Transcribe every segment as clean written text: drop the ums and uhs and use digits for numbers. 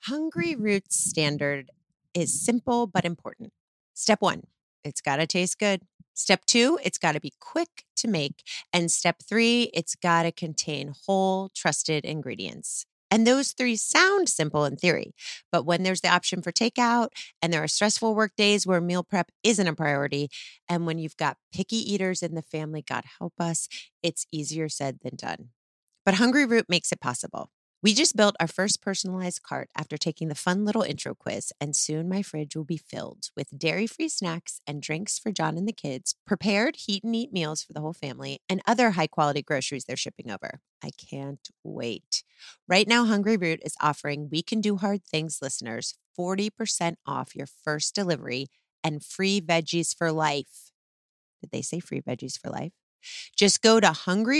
Hungry Roots standard is simple but important. Step 1, it's got to taste good. Step 2, it's got to be quick to make. And step 3, it's got to contain whole, trusted ingredients. And those 3 sound simple in theory, but when there's the option for takeout and there are stressful work days where meal prep isn't a priority, and when you've got picky eaters in the family, God help us, it's easier said than done. But Hungry Root makes it possible. We just built our first personalized cart after taking the fun little intro quiz, and soon my fridge will be filled with dairy-free snacks and drinks for John and the kids, prepared heat and eat meals for the whole family, and other high-quality groceries they're shipping over. I can't wait. Right now, Hungry Root is offering We Can Do Hard Things listeners 40% off your first delivery and free veggies for life. Did they say free veggies for life? Just go to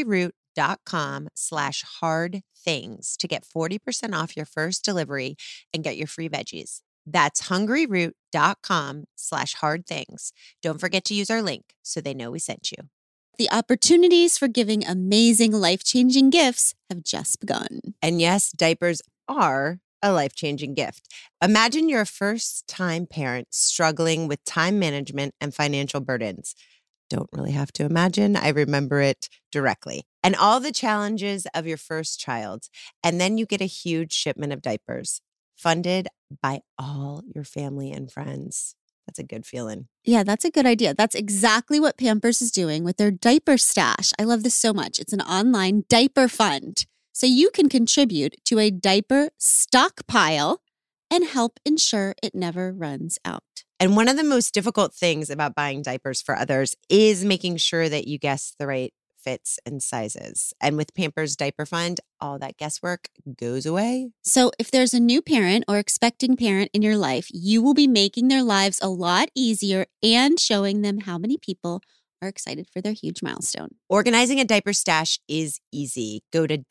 hungryroot.com/hardthings to get 40% off your first delivery and get your free veggies. That's hungryroot.com/hardthings. Don't forget to use our link so they know we sent you. The opportunities for giving amazing, life-changing gifts have just begun. And yes, diapers are a life-changing gift. Imagine you're a first-time parent struggling with time management and financial burdens. Don't really have to imagine. I remember it directly. And all the challenges of your first child. And then you get a huge shipment of diapers funded by all your family and friends. That's a good feeling. Yeah, that's a good idea. That's exactly what Pampers is doing with their diaper stash. I love this so much. It's an online diaper fund. So you can contribute to a diaper stockpile and help ensure it never runs out. And one of the most difficult things about buying diapers for others is making sure that you guess the right fits and sizes. And with Pampers Diaper Fund, all that guesswork goes away. So if there's a new parent or expecting parent in your life, you will be making their lives a lot easier and showing them how many people are excited for their huge milestone. Organizing a diaper stash is easy. Go to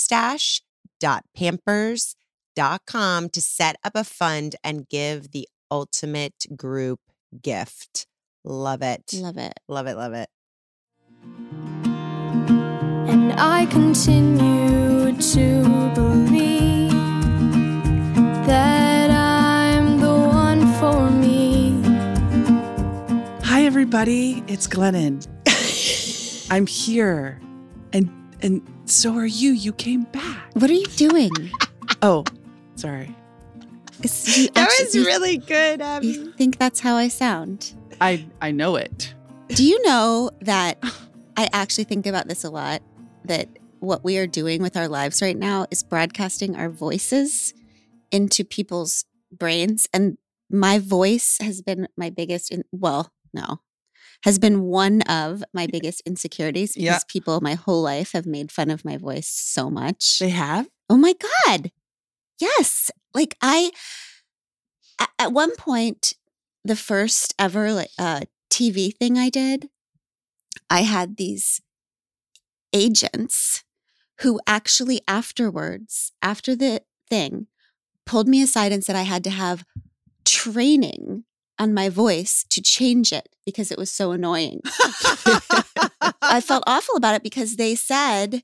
diaperstash.pampers.com to set up a fund and give the ultimate group gift. Love it. Love it. Love it. Love it. And I continue to believe that I'm the one for me. Hi, everybody. It's Glennon. I'm here. And so are you. You came back. What are you doing? Oh, sorry. That was really good, Abby. You think that's how I sound? I know it. Do you know that I actually think about this a lot, that what we are doing with our lives right now is broadcasting our voices into people's brains. And my voice has been my biggest, has been one of my biggest insecurities because people my whole life have made fun of my voice so much. They have? Oh my God. Yes. Like at one point, the first ever TV thing I did, I had these agents who actually afterwards, after the thing, pulled me aside and said I had to have training on my voice to change it because it was so annoying. I felt awful about it because they said,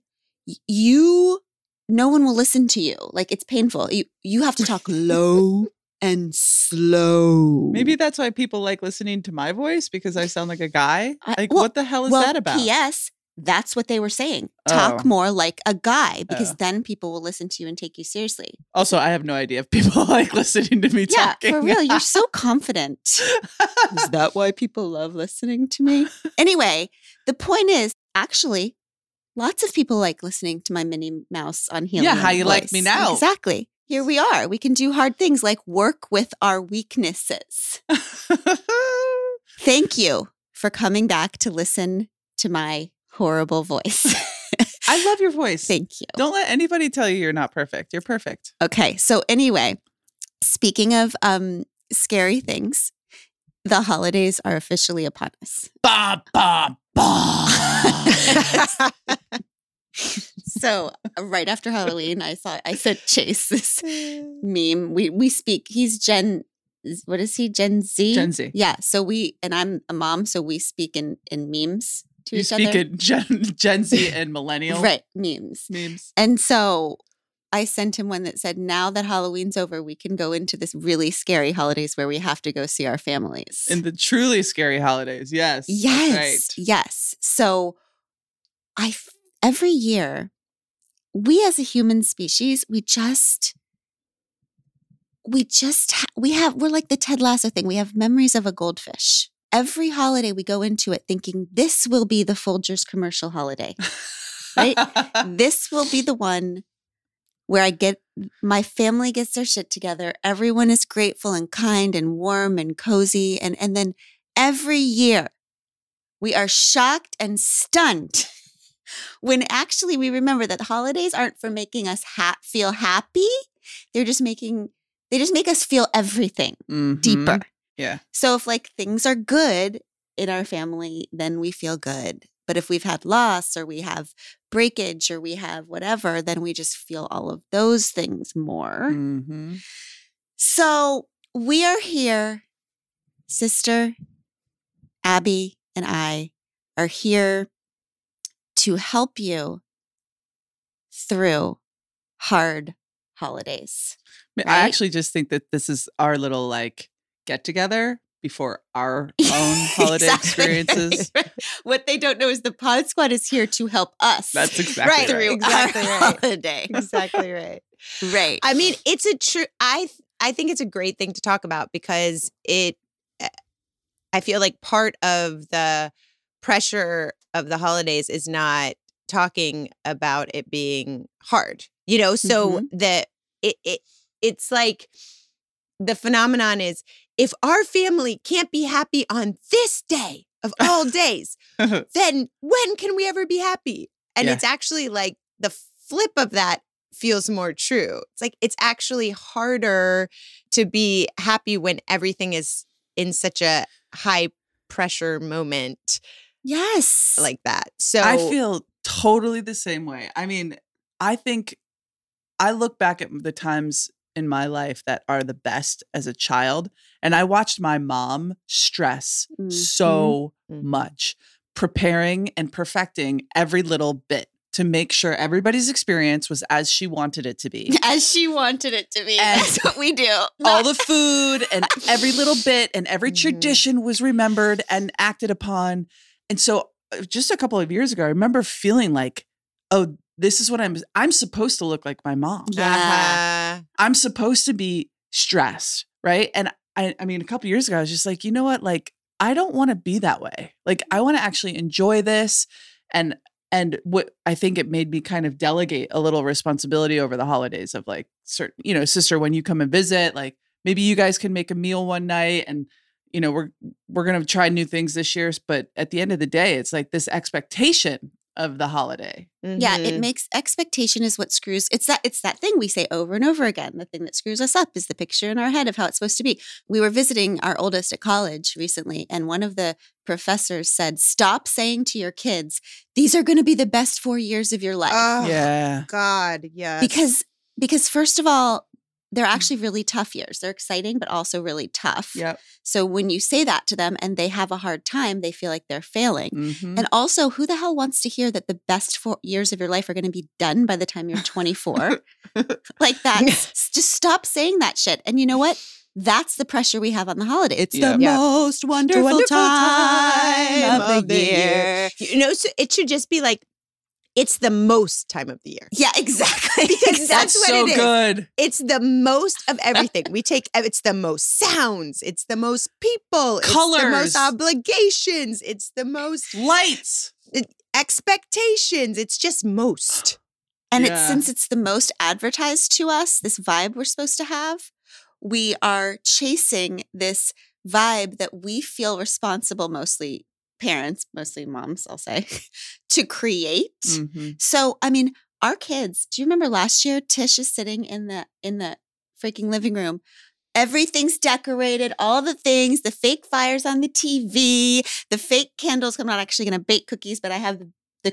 no one will listen to you. Like, it's painful. You have to talk low and slow. Maybe that's why people like listening to my voice, because I sound like a guy. What the hell is that about? P.S. That's what they were saying. Talk more like a guy, because then people will listen to you and take you seriously. Also, I have no idea if people like listening to me talking. Yeah, for real. You're so confident. Is that why people love listening to me? Anyway, the point is, actually, lots of people like listening to my Minnie Mouse on Helium. Yeah, how you voice. like me now. Exactly. Here we are. We can do hard things like work with our weaknesses. Thank you for coming back to listen to my horrible voice. I love your voice. Thank you. Don't let anybody tell you you're not perfect. You're perfect. Okay. So anyway, speaking of scary things, the holidays are officially upon us. Ba, ba, ba. So right after Halloween, I sent Chase this meme. We speak. He's what is he? Gen Z? Gen Z. Yeah. So and I'm a mom, so we speak in memes to you each other. You speak in Gen Z and millennial. Right. Memes. Memes. And so I sent him one that said, now that Halloween's over, we can go into this really scary holidays where we have to go see our families. In the truly scary holidays. Yes. Yes. That's right. Yes. So every year, we as a human species, we're like the Ted Lasso thing. We have memories of a goldfish. Every holiday we go into it thinking this will be the Folgers commercial holiday, right? This will be the one where my family gets their shit together. Everyone is grateful and kind and warm and cozy. And then every year we are shocked and stunned when actually we remember that holidays aren't for making us feel happy. They just make us feel everything deeper. Yeah. So if like things are good in our family, then we feel good. But if we've had loss or we have breakage or we have whatever, then we just feel all of those things more. Mm-hmm. So we are here, Sister Abby and I are here to help you through hard holidays. I right? actually just think that this is our little like get together before our own holiday experiences. What they don't know is the Pod Squad is here to help us. That's exactly right. Through Exactly our right. holiday. Exactly right. Right. I mean, it's a true. I think it's a great thing to talk about because I feel like part of the pressure of the holidays is not talking about it being hard. You know, so that it's like the phenomenon is if our family can't be happy on this day of all days, then when can we ever be happy? And it's actually like the flip of that feels more true. It's like it's actually harder to be happy when everything is in such a high pressure moment. Yes. Like that. So I feel totally the same way. I mean, I think I look back at the times in my life that are the best as a child, and I watched my mom stress so much, preparing and perfecting every little bit to make sure everybody's experience was as she wanted it to be. As she wanted it to be. And that's what we do. All the food and every little bit and every tradition was remembered and acted upon. And so just a couple of years ago, I remember feeling like, oh, this is what I'm supposed to look like my mom. Yeah. I'm supposed to be stressed, right? And I mean, a couple of years ago, I was just like, you know what? Like, I don't want to be that way. Like, I want to actually enjoy this. And what I think it made me kind of delegate a little responsibility over the holidays of like certain, you know, sister, when you come and visit, like maybe you guys can make a meal one night and, you know, we're going to try new things this year. But at the end of the day, it's like this expectation of the holiday. Yeah, it makes expectation is what screws. It's that thing we say over and over again. The thing that screws us up is the picture in our head of how it's supposed to be. We were visiting our oldest at college recently, and one of the professors said, "Stop saying to your kids, these are going to be the best 4 years of your life." Oh, Yeah. God, yes. Because first of all, they're actually really tough years. They're exciting, but also really tough. Yep. So when you say that to them and they have a hard time, they feel like they're failing. Mm-hmm. And also, who the hell wants to hear that the best 4 years of your life are going to be done by the time you're 24? Like that. Just stop saying that shit. And you know what? That's the pressure we have on the holiday. It's the most wonderful time of the year. You know, so it should just be like, it's the most time of the year. Yeah, exactly. Because that's what so it is. good. It's the most of everything. It's the most sounds. It's the most people. Colors. It's the most obligations. It's the most Lights. expectations. It's just most. And Yeah. since it's the most advertised to us, this vibe we're supposed to have, we are chasing this vibe that we feel responsible, mostly parents, mostly moms, I'll say, to create. Mm-hmm. So, I mean, our kids, do you remember last year, Tish is sitting in the freaking living room. Everything's decorated, all the things, the fake fires on the TV, the fake candles. I'm not actually going to bake cookies, but I have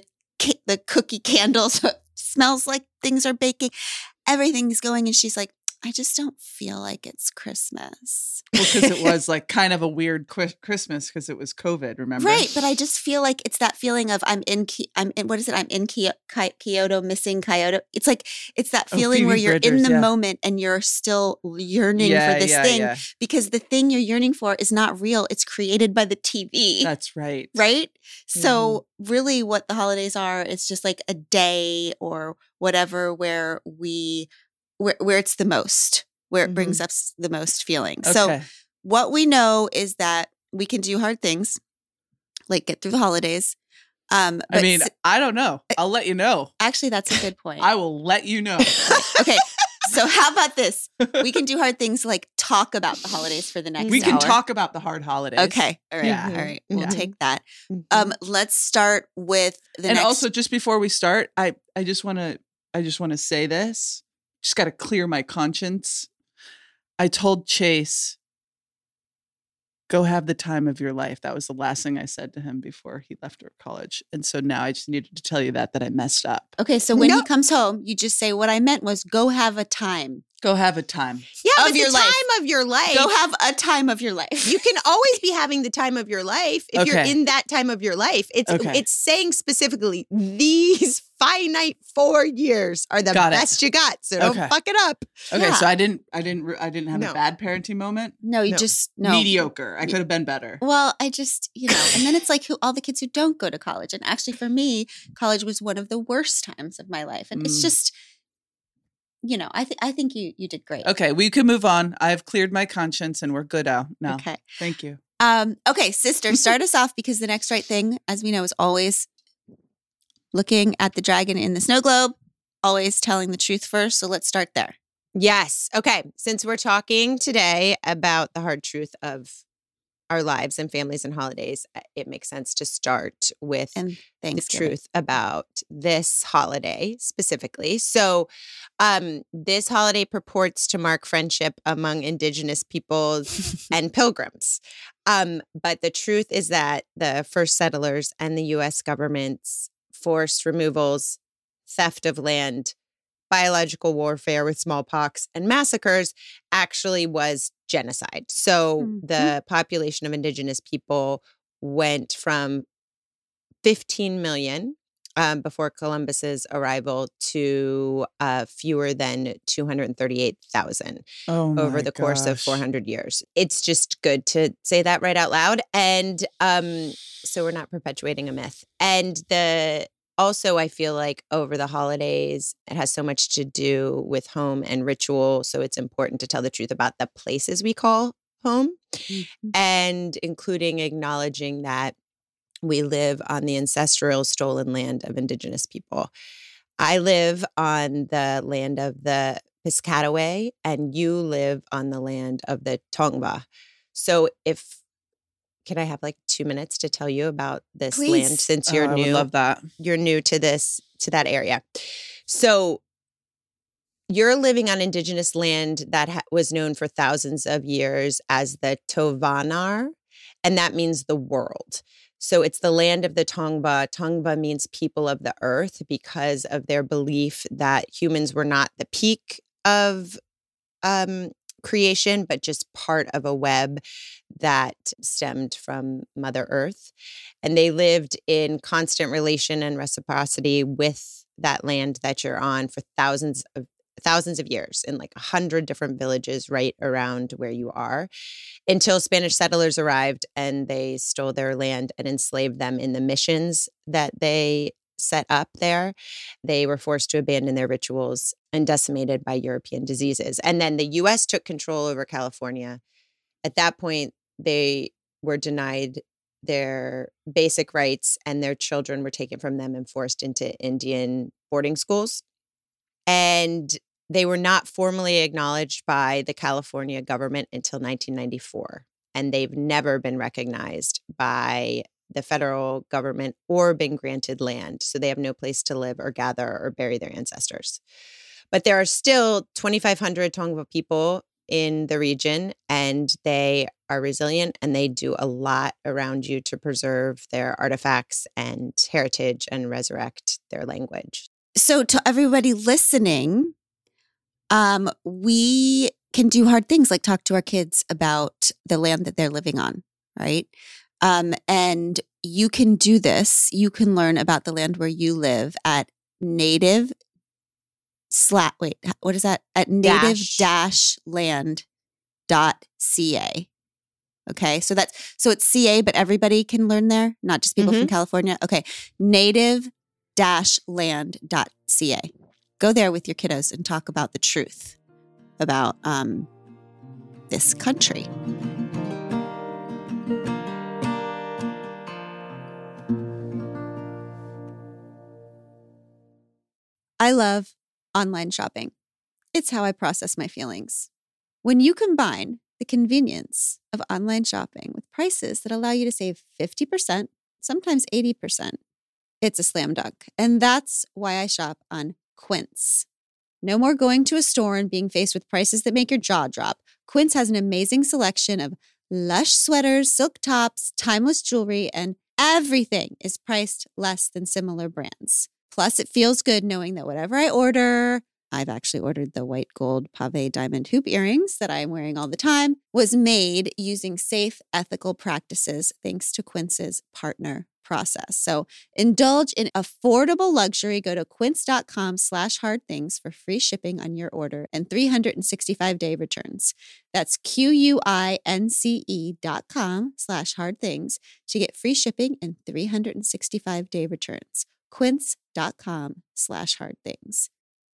the cookie candles. So it smells like things are baking. Everything's going. And she's like, I just don't feel like it's Christmas. Well, because it was like kind of a weird Christmas because it was COVID, remember? Right, but I just feel like it's that feeling of I'm in what is it? I'm in Kyoto, missing Kyoto. It's like it's that feeling where Phoebe you're in Bridgers, the yeah. moment and you're still yearning for this thing because the thing you're yearning for is not real. It's created by the TV. That's right. Right? So really what the holidays are, it's just like a day or whatever where where it's the most, where it brings us the most feeling. Okay. So what we know is that we can do hard things, like get through the holidays. But I mean, I don't know. I'll let you know. Actually, that's a good point. I will let you know. Okay. So how about this? We can do hard things like talk about the holidays for the next We can hour. talk about the hard holidays. Okay. All right. Yeah. All right. We'll Yeah. take that. Let's start with the And next. also, just before we start, I just want to say this. Just got to clear my conscience. I told Chase, go have the time of your life. That was the last thing I said to him before he left for college. And so now I just needed to tell you that I messed up. Okay. So when he comes home, you just say, what I meant was go have a time. Go have a time. Yeah, Of but your the life. time of your life. Go have a time of your life. You can always be having the time of your life if you're Okay. in that time of your life. Okay. It's saying specifically these finite 4 years are the Got it. best you got. So don't Okay. fuck it up. Okay, Yeah. so I didn't have No. a bad parenting moment. No, you No. just, no. Mediocre. I could have been better. Well, I just, and then it's like all the kids who don't go to college. And actually for me, college was one of the worst times of my life. And it's just, I think you did great. Okay, we can move on. I've cleared my conscience and we're good now. Okay. Thank you. Okay, sister, start us off because the next right thing, as we know, is always looking at the dragon in the snow globe, always telling the truth first. So let's start there. Yes. Okay. Since we're talking today about the hard truth of our lives and families and holidays, it makes sense to start with And the Thanksgiving. truth about this holiday specifically. So, this holiday purports to mark friendship among Indigenous peoples and pilgrims. But the truth is that the first settlers and the U.S. government's forced removals, theft of land, biological warfare with smallpox, and massacres actually was genocide. So the population of Indigenous people went from 15 million before Columbus's arrival to fewer than 238,000 over the course of 400 years. It's just good to say that right out loud. And so we're not perpetuating a myth. And also, I feel like over the holidays, it has so much to do with home and ritual. So it's important to tell the truth about the places we call home and including acknowledging that we live on the ancestral stolen land of Indigenous people. I live on the land of the Piscataway and you live on the land of the Tongva. So can I have like 2 minutes to tell you about this Please. land since you're I new? would love that. You're new to that area. So you're living on Indigenous land that was known for thousands of years as the Tovanar, and that means the world. So it's the land of the Tongva. Tongva means people of the earth because of their belief that humans were not the peak of creation, but just part of a web that stemmed from Mother Earth. And they lived in constant relation and reciprocity with that land that you're on for thousands of years in like 100 different villages right around where you are until Spanish settlers arrived and they stole their land and enslaved them in the missions that they set up there. They were forced to abandon their rituals and decimated by European diseases. And then the U.S. took control over California. At that point, they were denied their basic rights and their children were taken from them and forced into Indian boarding schools. And they were not formally acknowledged by the California government until 1994. And they've never been recognized by the federal government or been granted land. So they have no place to live or gather or bury their ancestors. But there are still 2,500 Tongva people in the region, and they are resilient and they do a lot around you to preserve their artifacts and heritage and resurrect their language. So to everybody listening, We can do hard things like talk to our kids about the land that they're living on, right? And you can do this. You can learn about the land where you live at what is that? At native-land.ca. Okay. So it's CA, but everybody can learn there, not just people from California. Okay. native-land.ca. Go there with your kiddos and talk about the truth about this country. I love online shopping. It's how I process my feelings. When you combine the convenience of online shopping with prices that allow you to save 50%, sometimes 80%, it's a slam dunk. And that's why I shop on Quince. No more going to a store and being faced with prices that make your jaw drop. Quince has an amazing selection of lush sweaters, silk tops, timeless jewelry, and everything is priced less than similar brands. Plus, it feels good knowing that whatever I order, I've actually ordered the white gold pave diamond hoop earrings that I'm wearing all the time, was made using safe, ethical practices thanks to Quince's partner process. So indulge in affordable luxury. Go to quince.com/hardthings for free shipping on your order and 365-day returns. That's QUINCE.com/hardthings to get free shipping and 365-day returns. Quince.com/hardthings.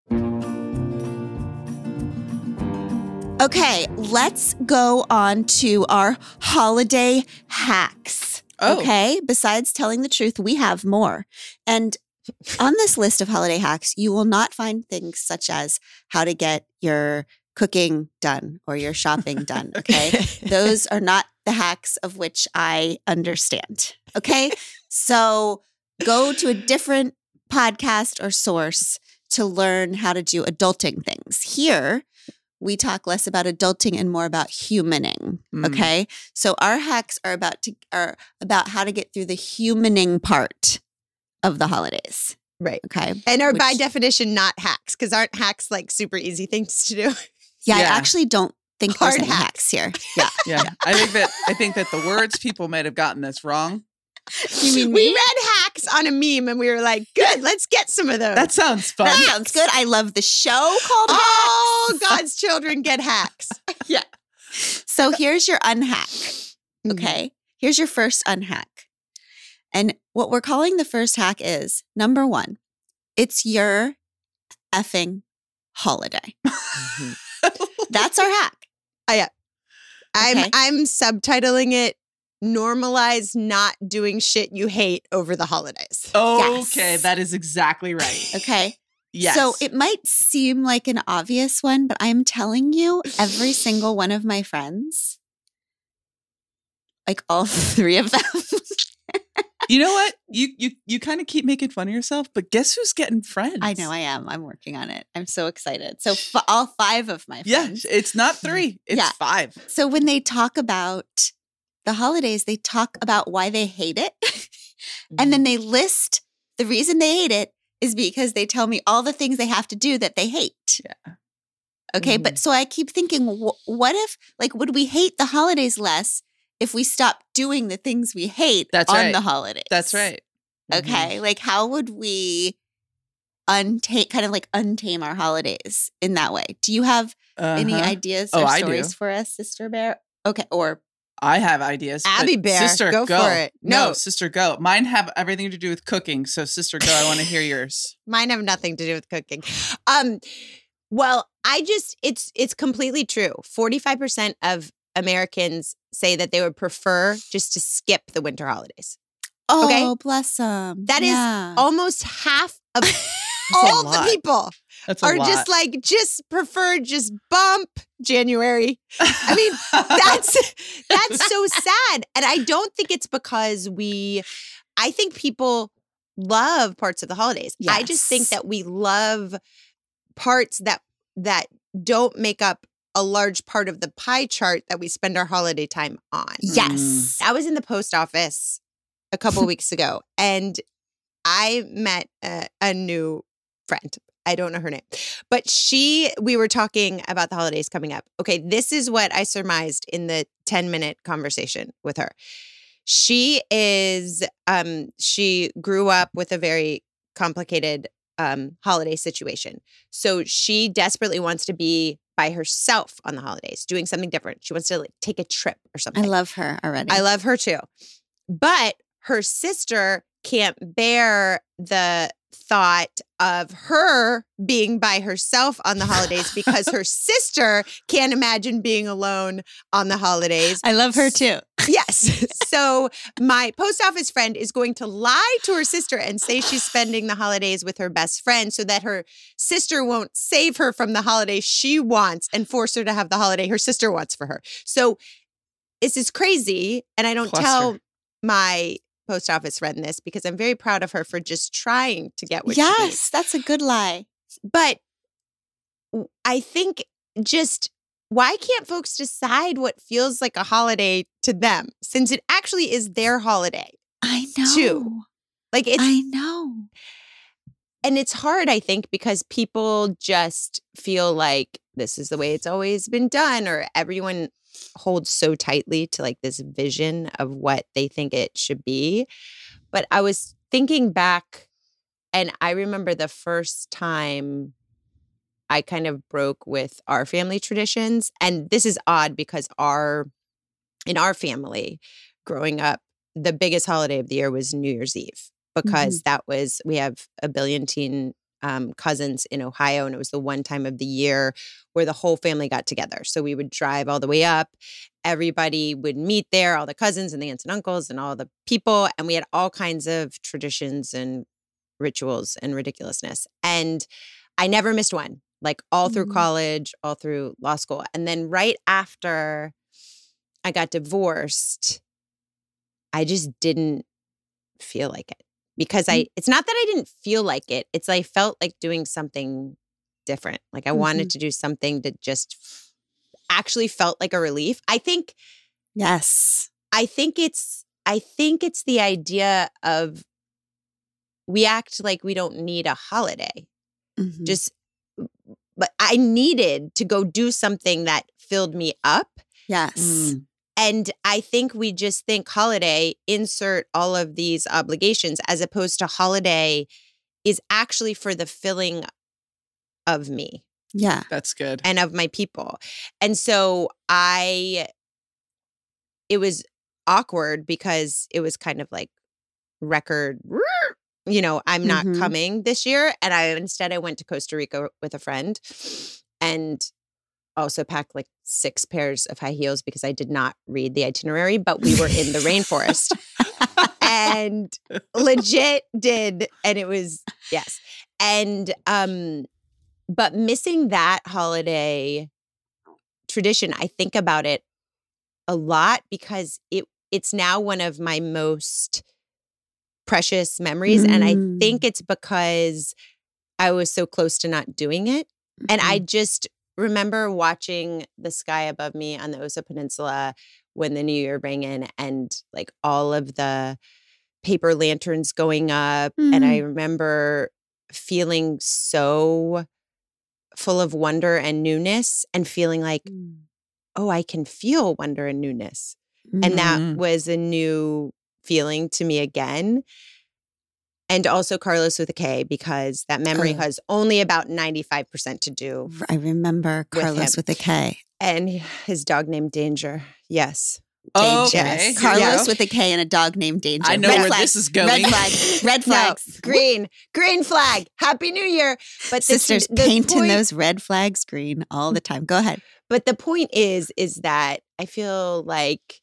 Okay, let's go on to our holiday hacks. Oh. Okay, besides telling the truth, we have more. And on this list of holiday hacks, you will not find things such as how to get your cooking done or your shopping done. Okay, those are not the hacks of which I understand. Okay, so go to a different podcast or source to learn how to do adulting things. Here, we talk less about adulting and more about humaning. Okay, so our hacks are about how to get through the humaning part of the holidays. Right. Okay, And are by definition not hacks, because aren't hacks like super easy things to do? Yeah, I Yeah. actually don't think Hard there's any hacks. hacks here. Yeah. Yeah. I think that the words people might have gotten this wrong. You mean We me? read hacks on a meme and we were like, good, let's get some of those. That sounds fun. That sounds good. I love the show called all Hacks. God's children get hacks. So here's your unhack. Okay. Here's your first unhack. And what we're calling the first hack is number 1, it's your effing holiday. That's our hack. Okay. I'm subtitling it, normalize not doing shit you hate over the holidays. Okay, Yes. that is exactly right. Okay. Yes. So it might seem like an obvious one, but I'm telling you, every single one of my friends, like all 3 of them, You know what? You kind of keep making fun of yourself, but guess who's getting friends? I know I am. I'm working on it. I'm so excited. So all 5 of my Yeah, friends. it's not 3, it's Yeah. 5. So when they talk about the holidays, they talk about why they hate it. And then they list the reason they hate it is because they tell me all the things they have to do that they hate. Yeah. Okay. But so I keep thinking, what if, like, would we hate the holidays less if we stopped doing the things we hate That's on right. the holidays? That's right. Okay. Like, how would we untame our holidays in that way? Do you have any Uh-huh. ideas Oh, or I stories do. for us, Sister Bear? Okay. Or I have ideas. but Abby Bear, sister, go for it. No, No. sister, go. Mine have everything to do with cooking. So, sister, go. I want to hear yours. Mine have nothing to do with cooking. Well, it's completely true. 45% of Americans say that they would prefer just to skip the winter holidays. oh, Okay. bless them. That is Yeah. Almost half of a all the lot. people That's a are lot. just prefer just bump January. I mean, that's so sad. And I don't think it's because I think people love parts of the holidays. I just think Yes. that we love parts that don't make up a large part of the pie chart that we spend our holiday time on. Yes. I was in the post office a couple weeks ago and I met a new friend. I don't know her name. But we were talking about the holidays coming up. Okay, this is what I surmised in the 10-minute conversation with her. She grew up with a very complicated holiday situation. So she desperately wants to be by herself on the holidays, doing something different. She wants to take a trip or something. I love her already. I love her too. But her sister can't bear the thought of her being by herself on the holidays because her sister can't imagine being alone on the holidays. I love her too. Yes. So my post office friend is going to lie to her sister and say she's spending the holidays with her best friend so that her sister won't save her from the holiday she wants and force her to have the holiday her sister wants for her. So this is crazy. And I don't tell my post office friend this because I'm very proud of her for just trying to get what she needs. Yes, that's a good lie. But I think just why can't folks decide what feels like a holiday to them since it actually is their holiday? I know. Too. Like I know. And it's hard, I think, because people just feel like this is the way it's always been done, or everyone holds so tightly to like this vision of what they think it should be. But I was thinking back, and I remember the first time I kind of broke with our family traditions. And this is odd because in our family, growing up, the biggest holiday of the year was New Year's Eve because we have a billion teen cousins in Ohio, and it was the one time of the year where the whole family got together. So we would drive all the way up. Everybody would meet there, all the cousins and the aunts and uncles and all the people. And we had all kinds of traditions and rituals and ridiculousness. And I never missed one, like all through college, all through law school. And then right after I got divorced, I just didn't feel like it. Because it's not that I didn't feel like it. It's I felt like doing something different. Like I wanted to do something that just actually felt like a relief. I think Yes. I think it's the idea of we act like we don't need a holiday. But I needed to go do something that filled me up. Yes. And I think we just think holiday, insert all of these obligations, as opposed to holiday is actually for the filling of me. Yeah. That's good. And of my people. And so it was awkward because it was kind of like record, I'm not coming this year. And I went to Costa Rica with a friend and also packed like 6 pairs of high heels because I did not read the itinerary, but we were in the rainforest and legit did. And it was, yes. And, but missing that holiday tradition, I think about it a lot because it's now one of my most precious memories. And I think it's because I was so close to not doing it. And I just remember watching the sky above me on the Osa Peninsula when the new year rang in and like all of the paper lanterns going up. And I remember feeling so full of wonder and newness and feeling like, oh, I can feel wonder and newness. And that was a new feeling to me again. And also Carlos with a K, because that memory has only about 95% to do. I remember Carlos with a K. And his dog named Danger. Yes. Oh, Danger. okay. Yes. Carlos with a K and a dog named Danger. I know Red where flag. this is going. Red flag. Red flags. No, green flag. Happy New Year. But Sisters painting those red flags green all the time. Go ahead. But the point is that I feel like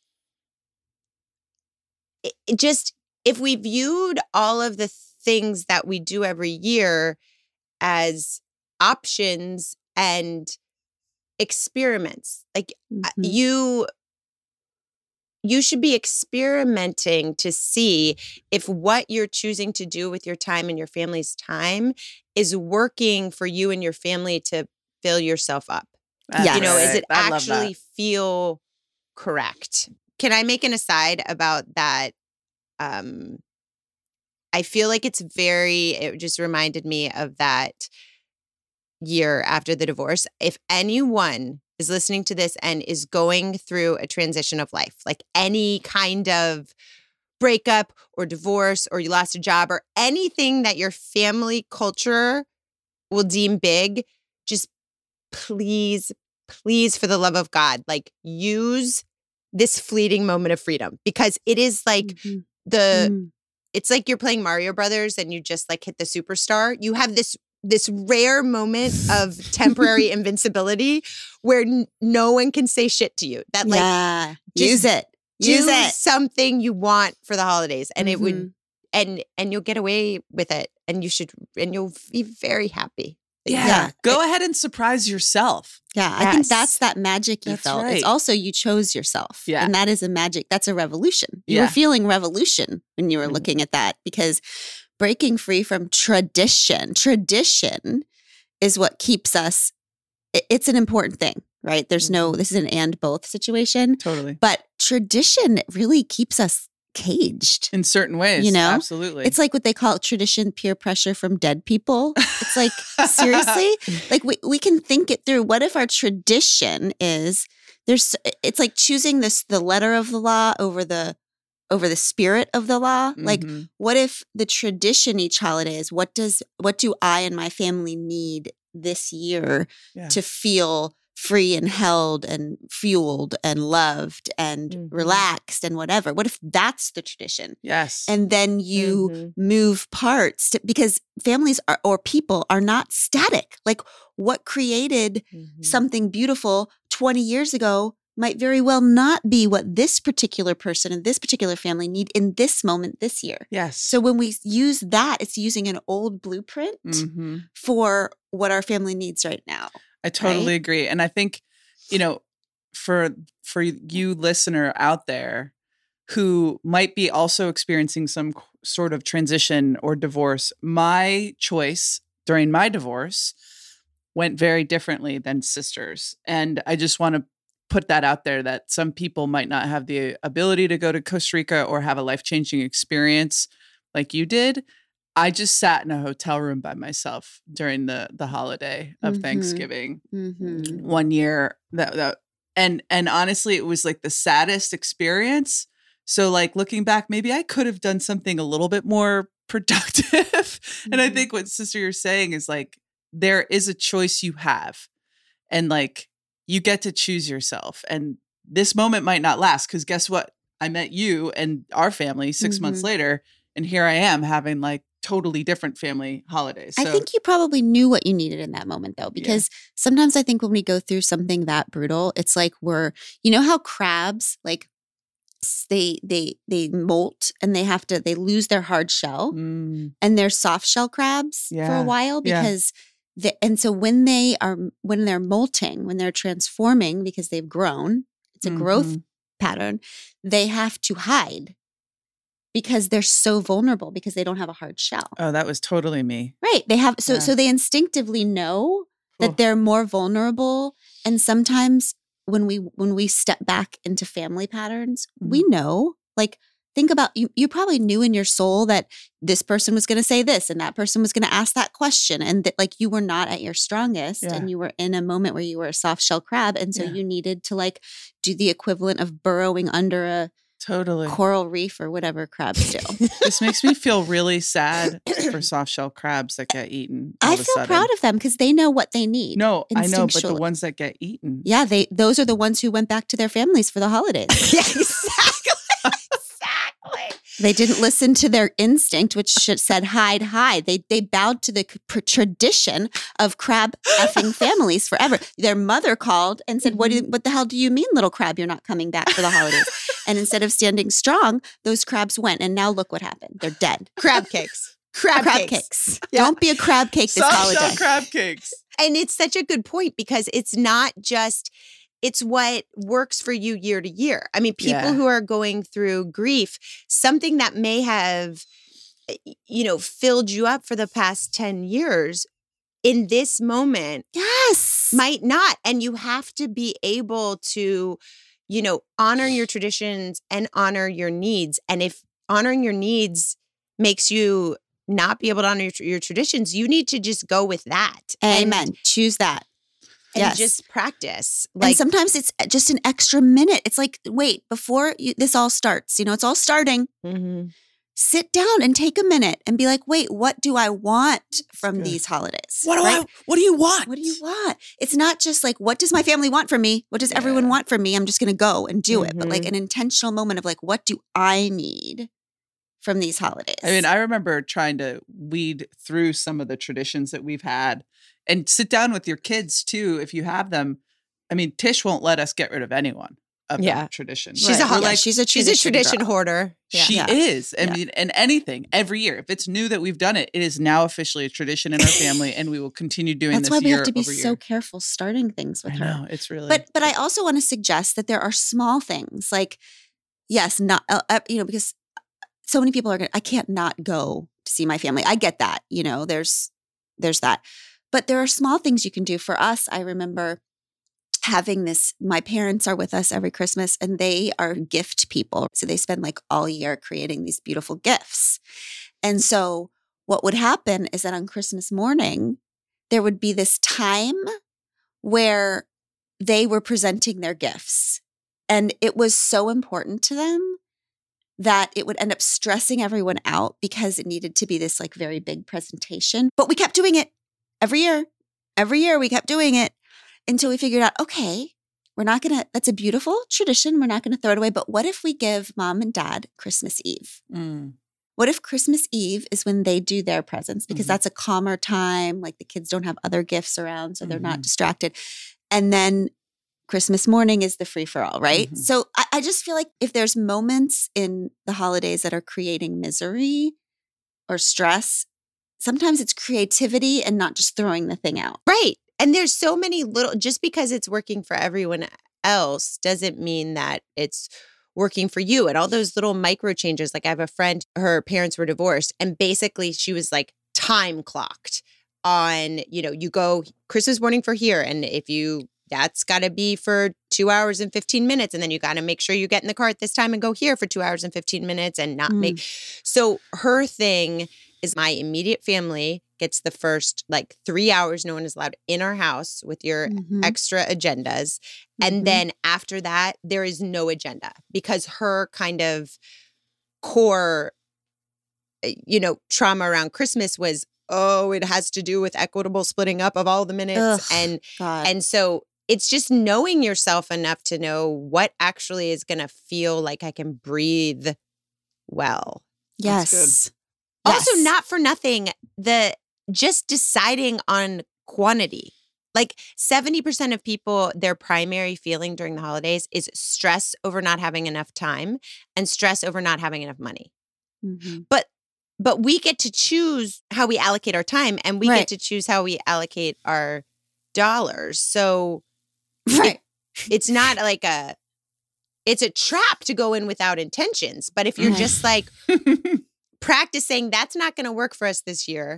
it just, if we viewed all of the things that we do every year as options and experiments, like you should be experimenting to see if what you're choosing to do with your time and your family's time is working for you and your family to fill yourself up. Yes. Is it actually feel correct? Can I make an aside about that I feel like it just reminded me of that year after the divorce. If anyone is listening to this and is going through a transition of life, like any kind of breakup or divorce, or you lost a job, or anything that your family culture will deem big, just please, for the love of God, like use this fleeting moment of freedom, because it is like it's like you're playing Mario Brothers and you just like hit the superstar. You have this rare moment of temporary invincibility where no one can say shit to you. That like use it. Do something you want for the holidays, and it would, and you'll get away with it, and you'll be very happy. Yeah. Go ahead and surprise yourself. Yeah. I think that's that magic you felt. Right. It's also you chose yourself. Yeah. And that is a magic. That's a revolution. You were feeling revolution when you were looking at that, because breaking free from tradition is what keeps us. It's an important thing, right? There's this is an and both situation. Totally. But tradition really keeps us caged. In certain ways. You know? Absolutely. It's like what they call tradition, peer pressure from dead people. It's like, seriously? Like we can think it through. What if our tradition is it's like choosing the letter of the law over the spirit of the law. Like, what if the tradition each holiday is what do I and my family need this year to feel free and held and fueled and loved and relaxed and whatever? What if that's the tradition? Yes. And then you move parts because families or people are not static. Like what created something beautiful 20 years ago might very well not be what this particular person and this particular family need in this moment this year. Yes. So when we use that, it's using an old blueprint for what our family needs right now. I totally agree. And I think, for you listener out there who might be also experiencing some sort of transition or divorce, my choice during my divorce went very differently than sisters. And I just want to put that out there that some people might not have the ability to go to Costa Rica or have a life-changing experience like you did. I just sat in a hotel room by myself during the holiday of Thanksgiving one year. And honestly, it was like the saddest experience. So like looking back, maybe I could have done something a little bit more productive. And I think what sister you're saying is like, there is a choice you have, and like you get to choose yourself. And this moment might not last, because guess what? I met you and our family 6 months later, and here I am having like totally different family holidays. So, I think you probably knew what you needed in that moment though, because sometimes I think when we go through something that brutal, it's like how crabs, like they molt and they lose their hard shell and they're soft shell crabs for a while because and so when they're molting, when they're transforming because they've grown, it's a growth pattern, they have to hide. Because they're so vulnerable because they don't have a hard shell. Oh, that was totally me. Right. They have so they instinctively know that they're more vulnerable. And sometimes when we step back into family patterns, we know, like think about you probably knew in your soul that this person was going to say this and that person was going to ask that question, and that like you were not at your strongest and you were in a moment where you were a soft shell crab, and so you needed to like do the equivalent of burrowing under a coral reef or whatever crabs do. This makes me feel really sad for soft shell crabs that get eaten. I feel proud of them because they know what they need. No, I know, but the ones that get eaten. Yeah, those are the ones who went back to their families for the holidays. Exactly. They didn't listen to their instinct, which said hide. They bowed to the tradition of crab effing families forever. Their mother called and said, what the hell do you mean, little crab, you're not coming back for the holidays? And instead of standing strong, those crabs went. And now look what happened. They're dead. Crab cakes. Crab cakes. Yeah. Don't be a crab cake this holiday. Soft shell crab cakes. And it's such a good point, because it's not just... It's what works for you year to year. I mean, people who are going through grief, something that may have, filled you up for the past 10 years, in this moment, might not. And you have to be able to, honor your traditions and honor your needs. And if honoring your needs makes you not be able to honor your traditions, you need to just go with that. Amen. Choose that. And Yes. just practice. And sometimes it's just an extra minute. It's like, wait, before this all starts, it's all starting. Mhm. Sit down and take a minute and be like, wait, what do I want from these holidays? What do you want? What do you want? It's not just like, what does my family want from me? What does everyone want from me? I'm just going to go and do it. But like an intentional moment of like, what do I need from these holidays? I mean, I remember trying to weed through some of the traditions that we've had and sit down with your kids too, if you have them. I mean, Tish won't let us get rid of anyone of that tradition. She's she's a tradition girl. hoarder. She is. I mean, and anything every year. If it's new that we've done it, it is now officially a tradition in our family, and we will continue doing That's this why we year have to be over so year. careful starting things with her. I know, it's really. But I also want to suggest that there are small things like, yes, not because so many people I can't not go to see my family. I get that. There's that. But there are small things you can do. For us, I remember having this, my parents are with us every Christmas and they are gift people. So they spend like all year creating these beautiful gifts. And so what would happen is that on Christmas morning, there would be this time where they were presenting their gifts. And it was so important to them that it would end up stressing everyone out because it needed to be this like very big presentation. But we kept doing it every year. Every year we kept doing it until we figured out, okay, that's a beautiful tradition. We're not going to throw it away. But what if we give mom and dad Christmas Eve? What if Christmas Eve is when they do their presents? Because that's a calmer time. Like the kids don't have other gifts around, so they're not distracted. And then Christmas morning is the free for all, right? So I just feel like if there's moments in the holidays that are creating misery or stress, sometimes it's creativity and not just throwing the thing out. Right. And there's so many just because it's working for everyone else doesn't mean that it's working for you. And all those little micro changes, like I have a friend, her parents were divorced and basically she was like time clocked on, you go Christmas morning for here. And that's got to be for 2 hours and 15 minutes. And then you got to make sure you get in the car at this time and go here for 2 hours and 15 minutes and not make. So her thing is my immediate family gets the first 3 hours. No one is allowed in our house with your extra agendas. And then after that, there is no agenda because her kind of core, trauma around Christmas was, it has to do with equitable splitting up of all the minutes. And so it's just knowing yourself enough to know what actually is going to feel like I can breathe well. Yes. Also, not for nothing, just deciding on quantity. Like 70% of people, their primary feeling during the holidays is stress over not having enough time and stress over not having enough money. But we get to choose how we allocate our time and we get to choose how we allocate our dollars. So it's not like it's a trap to go in without intentions. But if you're just like practicing, that's not going to work for us this year.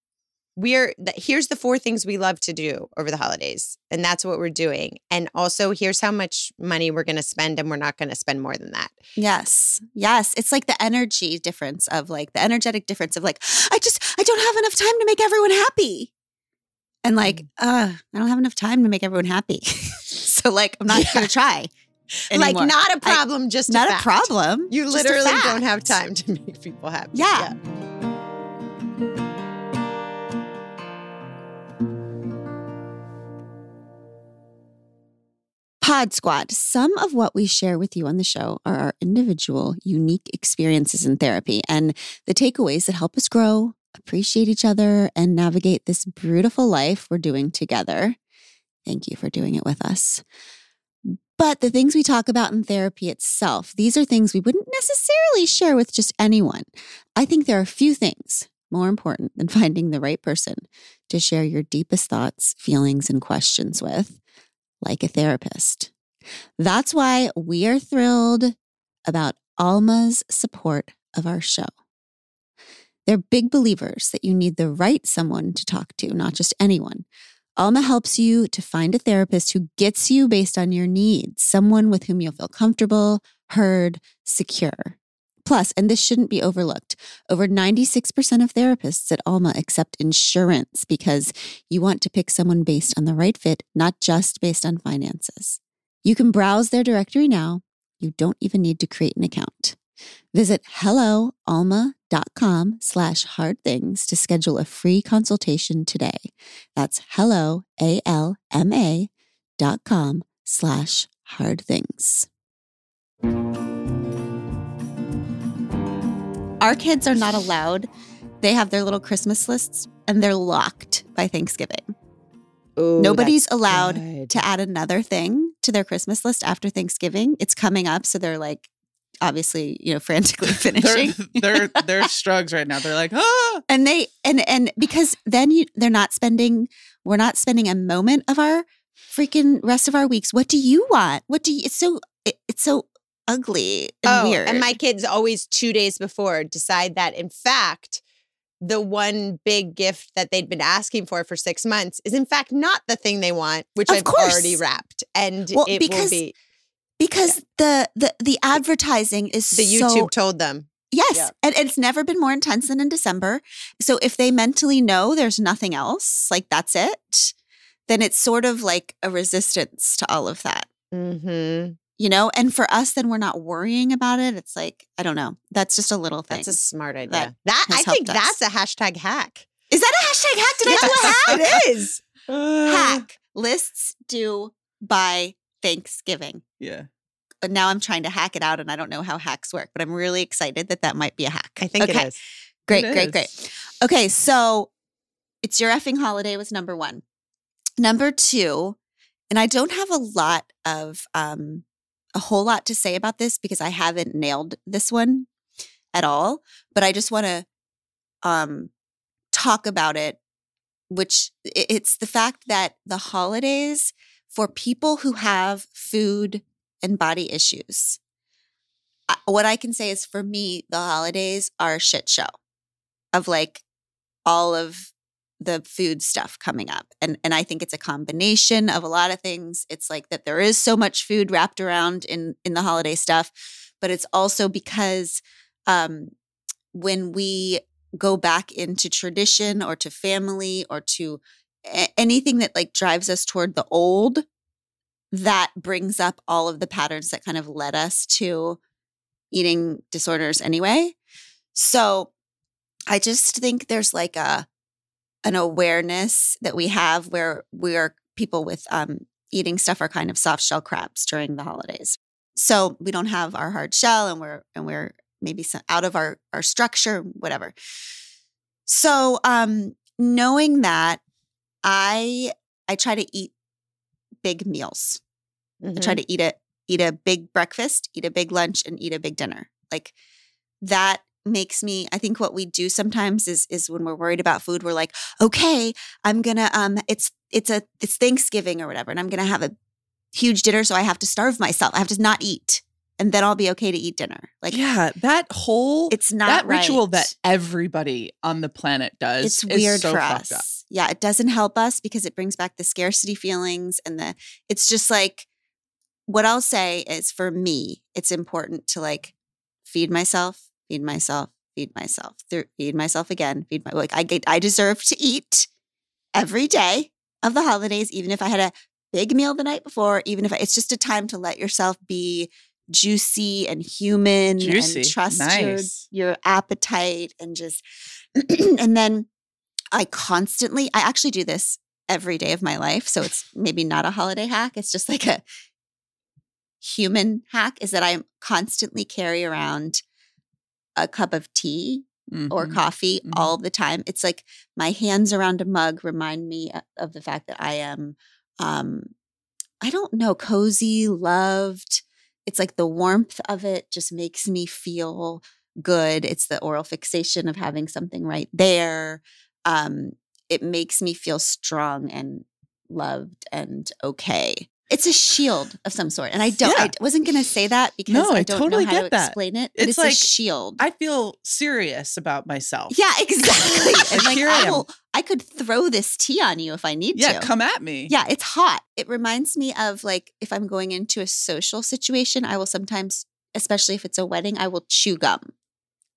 Here's the 4 things we love to do over the holidays. And that's what we're doing. And also here's how much money we're going to spend and we're not going to spend more than that. Yes. It's like the energy difference of like the energetic difference of like, I don't have enough time to make everyone happy. And like, I don't have enough time to make everyone happy. So like, I'm not going to try anymore. Like not a problem, just not a fact. A problem. You literally don't have time to make people happy. Yeah. Pod Squad. Some of what we share with you on the show are our individual, unique experiences in therapy and the takeaways that help us grow, appreciate each other, and navigate this beautiful life we're doing together. Thank you for doing it with us. But the things we talk about in therapy itself, these are things we wouldn't necessarily share with just anyone. I think there are few things more important than finding the right person to share your deepest thoughts, feelings, and questions with, like a therapist. That's why we are thrilled about Alma's support of our show. They're big believers that you need the right someone to talk to, not just anyone. Alma helps you to find a therapist who gets you based on your needs, someone with whom you'll feel comfortable, heard, secure. Plus, and this shouldn't be overlooked, over 96% of therapists at Alma accept insurance because you want to pick someone based on the right fit, not just based on finances. You can browse their directory now. You don't even need to create an account. Visit helloalma.com/hardthings to schedule a free consultation today. That's helloalma.com/hardthings. Our kids are not allowed. They have their little Christmas lists and they're locked by Thanksgiving. Ooh, Nobody's that's allowed good. to add another thing to their Christmas list after Thanksgiving. It's coming up, so they're like, obviously, frantically finishing. they're strugs right now. They're like, And they and because then we're not spending a moment of our freaking rest of our weeks. What do you want? It's so ugly and weird. And my kids always 2 days before decide that, in fact, the one big gift that they'd been asking for 6 months is in fact not the thing they want, which Of I've course. already wrapped. And Well, it will be because the advertising is the so YouTube told them. Yes. Yeah. And it's never been more intense than in December. So if they mentally know there's nothing else, like that's it, then it's sort of like a resistance to all of that. Mm-hmm. And for us, then we're not worrying about it. It's like, I don't know. That's just a little thing. That's a smart idea. That I has think helped us. that's a hashtag hack. Is that a hashtag hack? Did I do a hack? It is. Hack. Lists due by Thanksgiving. yeah. But now I'm trying to hack it out and I don't know how hacks work, but I'm really excited that might be a hack. I think Okay. it is. Great, It great, is. great. Okay, so It's Your Effing Holiday was number 1. Number 2, and I don't have a whole lot to say about this because I haven't nailed this one at all, but I just want to talk about it, which it's the fact that the holidays for people who have food and body issues, what I can say is for me, the holidays are a shit show of like all of the food stuff coming up. And I think it's a combination of a lot of things. It's like that there is so much food wrapped around in the holiday stuff, but it's also because when we go back into tradition or to family or to anything that like drives us toward the old, that brings up all of the patterns that kind of led us to eating disorders anyway. So I just think there's like an awareness that we have where people with eating stuff are kind of soft shell crabs during the holidays. So we don't have our hard shell and we're maybe out of our structure, whatever. So knowing that, I try to eat big meals. Mm-hmm. I try to eat a big breakfast, eat a big lunch, and eat a big dinner. Like that makes me, I think what we do sometimes is when we're worried about food, we're like, okay, I'm gonna it's Thanksgiving or whatever, and I'm gonna have a huge dinner, so I have to starve myself. I have to not eat, and then I'll be okay to eat dinner. Like it's not that ritual right. that everybody on the planet does. It's is weird so for fucked us. up. Yeah, it doesn't help us because it brings back the scarcity feelings it's just like, what I'll say is for me, it's important to like feed myself again, I deserve to eat every day of the holidays, even if I had a big meal the night before, it's just a time to let yourself be juicy and human and trust nice. your appetite and just, and then I actually do this every day of my life. So it's maybe not a holiday hack. It's just like a human hack is that I constantly carry around a cup of tea or coffee all the time. It's like my hands around a mug remind me of the fact that I am, I don't know, cozy, loved. It's like the warmth of it just makes me feel good. It's the oral fixation of having something right there. It makes me feel strong and loved and okay. It's a shield of some sort. And I wasn't going to say that because I don't totally know how get to that. explain it. But it's like a shield. I feel serious about myself. Yeah, exactly. And like Here I am. I could throw this tea on you if I need to. Yeah, come at me. Yeah, it's hot. It reminds me of like if I'm going into a social situation, I will sometimes, especially if it's a wedding, I will chew gum.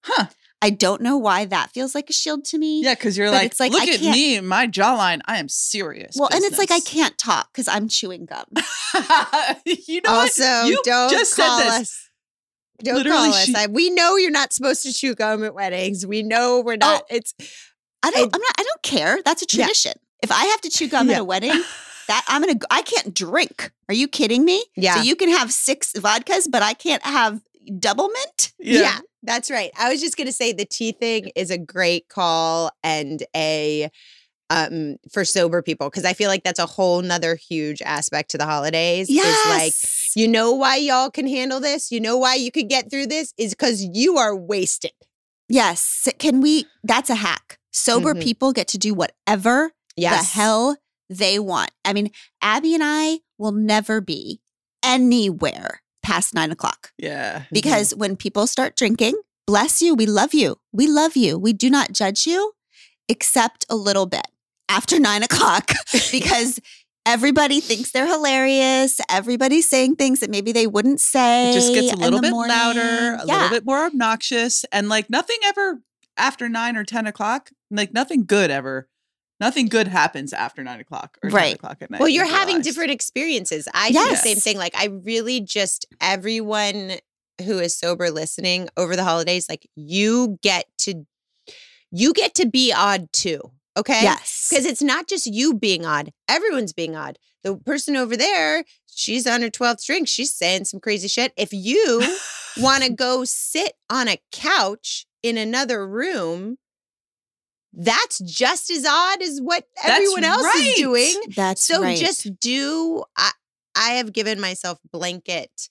Huh. I don't know why that feels like a shield to me. Yeah, because you're But like, it's like, look I at can't- me, my jawline. I am serious. Well, and it's like I business." can't talk because I'm chewing gum. You know Also, what? You don't just said call this. us. Don't Literally, call us. she- We know you're not supposed to chew gum at weddings. We know we're not. It's I don't care. That's a Yeah. tradition. If I have to chew gum at Yeah. a wedding, I can't drink. Are you kidding me? yeah. So you can have 6 vodkas, but I can't have double mint? Yeah, that's right. I was just going to say the tea thing is a great call and a for sober people, because I feel like that's a whole nother huge aspect to the holidays. Is like, Yes. you know why y'all can handle this? You know why you could get through this? Is because you are wasted. Yes. That's a hack. Sober Mhm. people get to do whatever Yes. the hell they want. I mean, Abby and I will never be anywhere past 9 o'clock Yeah. because when people start drinking, bless you, we love you. We love you. We do not judge you except a little bit after 9 o'clock because everybody thinks they're hilarious. Everybody's saying things that maybe they wouldn't say. It just gets a in little the bit morning. louder, a Yeah. little bit more obnoxious, and like nothing ever after 9 or 10 o'clock, like nothing good happens after 9 o'clock or 10 Right. o'clock at night. Well, you're you having realize. different experiences. I do the Yes. same thing. Like, I really just, everyone who is sober listening over the holidays, like, you get to be odd too. Okay. Yes. Because it's not just you being odd. Everyone's being odd. The person over there, she's on her 12th drink. She's saying some crazy shit. If you want to go sit on a couch in another room, that's just as odd as what That's everyone else right. is doing. That's So right. just I have given myself blanket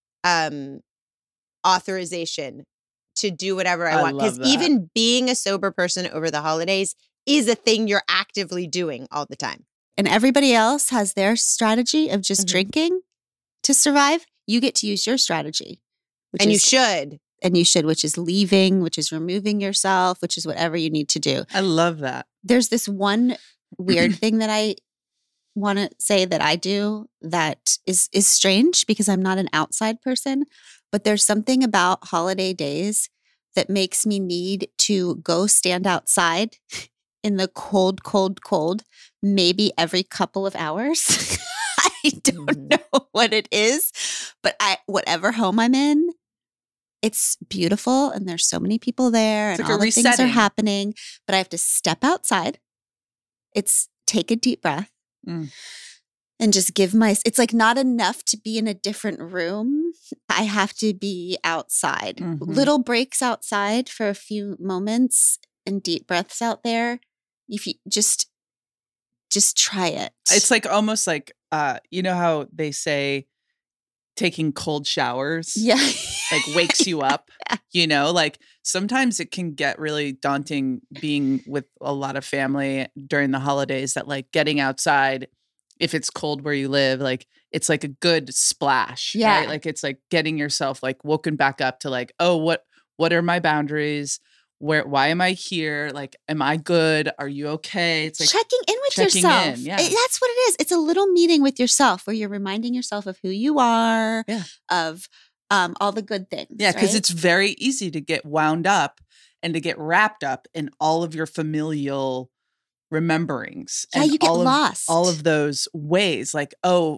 authorization to do whatever I I want. Because love that. even being a sober person over the holidays is a thing you're actively doing all the time. and everybody else has their strategy of just Mhm. drinking to survive. You get to use your strategy. Which And you is- should. And you should, which is leaving, which is removing yourself, which is whatever you need to do. I love that. There's this one weird thing that I want to say that I do that is strange because I'm not an outside person, but there's something about holiday days that makes me need to go stand outside in the cold, cold, cold, maybe every couple of hours. I don't Mhm. know what it is, but whatever home I'm in, it's beautiful and there's so many people there It's and like a all the things are resetting. happening, but I have to step outside. It's take a deep breath Mm. and just it's like not enough to be in a different room. I have to be outside. Mhm. Little breaks outside for a few moments and deep breaths out there. If you just try it. It's like almost like you know how they say taking cold showers yeah. like wakes you up. You know, like sometimes it can get really daunting being with a lot of family during the holidays, that like getting outside, if it's cold where you live, like it's like a good splash. Yeah. Right? Like it's like getting yourself like woken back up to like, oh, what are my boundaries? Why am I here? Like, am I good? Are you okay? It's like checking in with checking yourself. in, yeah. That's what it is. It's a little meeting with yourself where you're reminding yourself of who you are, Yeah. of all the good things. Yeah, because right? it's very easy to get wound up and to get wrapped up in all of your familial rememberings. Yeah, and you get all lost. All of those ways, like,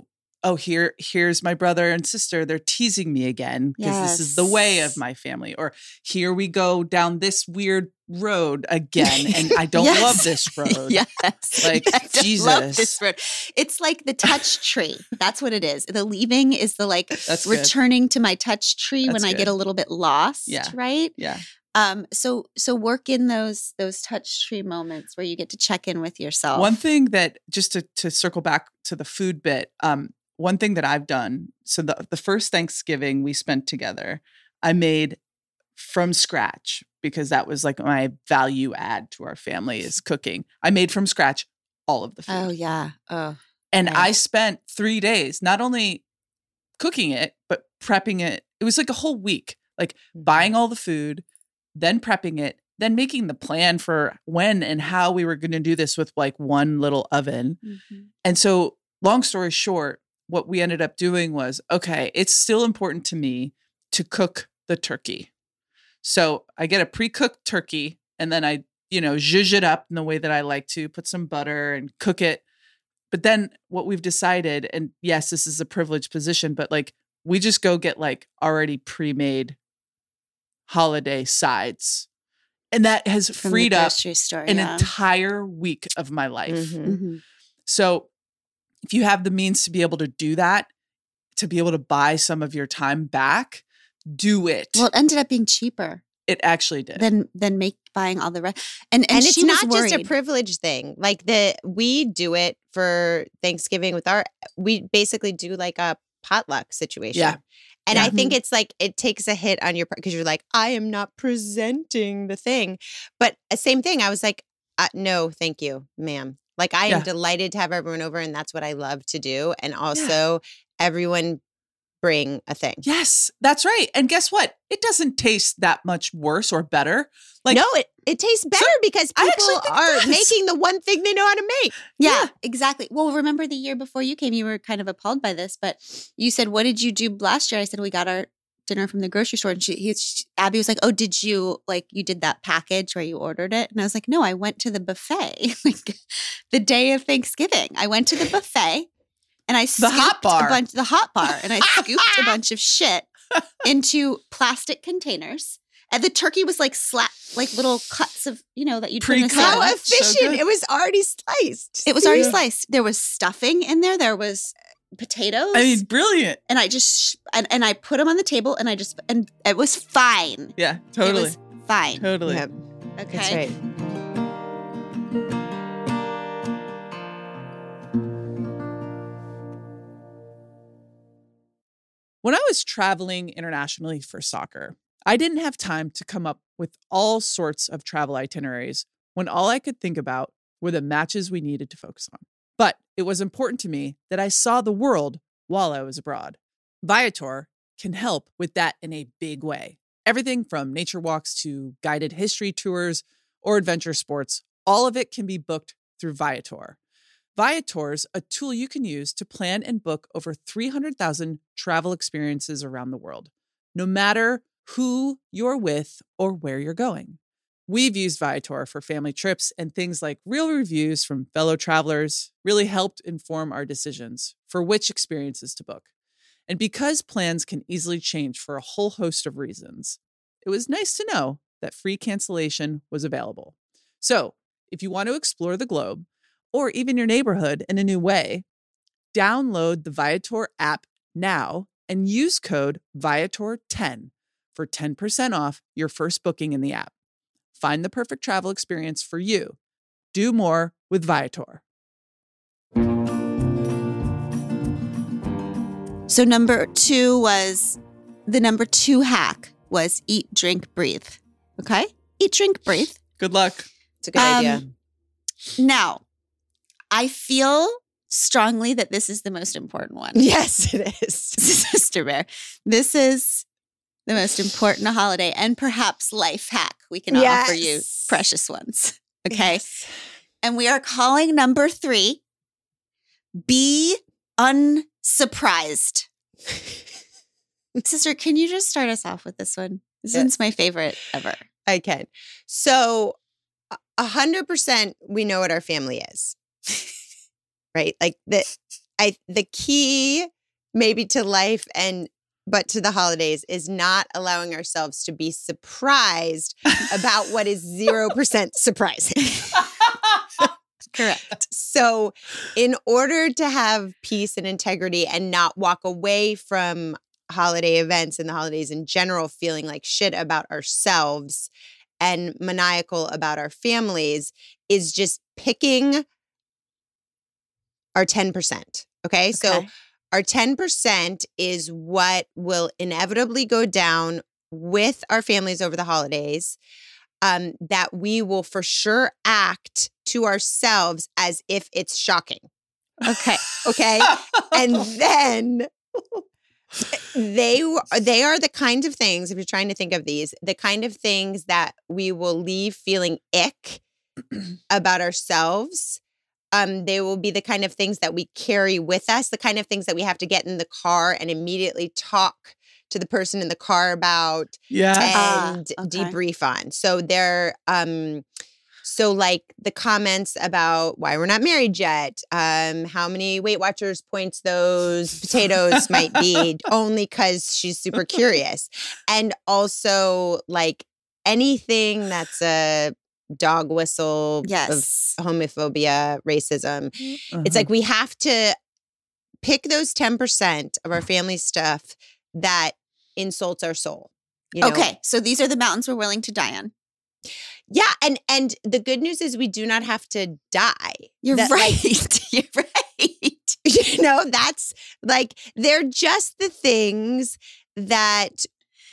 here's my brother and sister. They're teasing me again because this is the way of Yes. my family. Or here we go down this weird road again, and I don't Yes. love this road. Yes. Like, Yes, I love Jesus. this road. It's like the touch tree. That's what it is. The leaving is the like That's good. returning to my touch tree when That's I get good. a little bit lost. Yeah. Right. Yeah. So work in those touch tree moments where you get to check in with yourself. One thing that, just to circle back to the food bit, one thing that I've done, so the first Thanksgiving we spent together, I made from scratch because that was like my value add to our family is cooking. I made from scratch all of the food. Oh yeah. Oh. And okay. I spent 3 days not only cooking it, but prepping it. It was like a whole week, like buying all the food, then prepping it, then making the plan for when and how we were going to do this with like one little oven. Mhm. And so, long story short, what we ended up doing was, okay, it's still important to me to cook the turkey. So I get a pre-cooked turkey and then I, zhuzh it up in the way that I like to, put some butter and cook it. But then what we've decided, and yes, this is a privileged position, but like we just go get like already pre-made holiday sides. And that has From freed the up grocery store, an entire week of my life. Mm-hmm. So if you have the means to be able to do that, to be able to buy some of your time back, do it. Well, it ended up being cheaper It actually did. than buying all the rest. And And she it's was not just a worried. privilege thing. Like we do it for Thanksgiving we basically do like a potluck situation. Yeah. And Yeah. I think it's like, it takes a hit on your part because you're like, I am not presenting the thing. But same thing. I was like, no, thank you, ma'am. Like I am Yeah. delighted to have everyone over and that's what I love to do. And also everyone bring a thing. Yes, that's right. And guess what? It doesn't taste that much worse or better. Like No, it tastes better because I actually people think it are does. making the one thing they know how to make. Yeah, exactly. Well, remember the year before you came, you were kind of appalled by this, but you said, what did you do last year? I said, we got our dinner from the grocery store. And Abby was like, oh, did you, like, you did that package where you ordered it? And I was like, no, I went to the buffet, like the day of Thanksgiving. I went to the buffet and I scooped hot bar. the hot bar, and I scooped a bunch of shit into plastic containers. And the turkey was like like little cuts of, that you'd put in a Pre-cut. How sandwich. So efficient. good. It was already sliced. It was already Yeah. sliced. There was stuffing in there. There was potatoes. I mean, brilliant. and I just and I put them on the table, and it was fine. Yeah, totally. It was fine. Totally. Yep, Okay. that's right. When I was traveling internationally for soccer, I didn't have time to come up with all sorts of travel itineraries when all I could think about were the matches we needed to focus on. But it was important to me that I saw the world while I was abroad. Viator can help with that in a big way. Everything from nature walks to guided history tours or adventure sports, all of it can be booked through Viator. Viator's a tool you can use to plan and book over 300,000 travel experiences around the world, no matter who you're with or where you're going. We've used Viator for family trips, and things like real reviews from fellow travelers really helped inform our decisions for which experiences to book. And because plans can easily change for a whole host of reasons, it was nice to know that free cancellation was available. So, if you want to explore the globe, or even your neighborhood in a new way, download the Viator app now and use code Viator10 for 10% off your first booking in the app. Find the perfect travel experience for you. Do more with Viator. So the number two hack was eat, drink, breathe. Okay? Eat, drink, breathe. Good luck. It's a good idea. Now, I feel strongly that this is the most important one. Yes, it is. Sister Bear. This is the most important holiday and perhaps life hack we can offer you, Yes. precious ones. Okay? Yes. And we are calling number 3, be unsurprised. Sister, can you just start us off with this one? This Yeah. one's my favorite ever. I can. So 100% we know what our family is. Right? Like the key maybe to life but to the holidays is not allowing ourselves to be surprised about what is 0% surprising. Correct. So in order to have peace and integrity and not walk away from holiday events and the holidays in general feeling like shit about ourselves and maniacal about our families is just picking our 10%. Okay? So our 10% is what will inevitably go down with our families over the holidays, that we will for sure act to ourselves as if it's shocking. Okay. Okay? And then they are the kind of things, if you're trying to think of these, the kind of things that we will leave feeling ick about ourselves. They will be the kind of things that we carry with us, the kind of things that we have to get in the car and immediately talk to the person in the car about Yeah. and Okay. debrief on. So they're so like the comments about why we're not married yet, how many Weight Watchers points those potatoes might be, only because she's super curious. And also like anything that's a dog whistle Yes. of homophobia, racism. Uh-huh. It's like we have to pick those 10% of our family stuff that insults our soul. You know? Okay. So these are the mountains we're willing to die on. Yeah, and the good news is we do not have to die. You're That, right. like, You're right. you know, that's like they're just the things that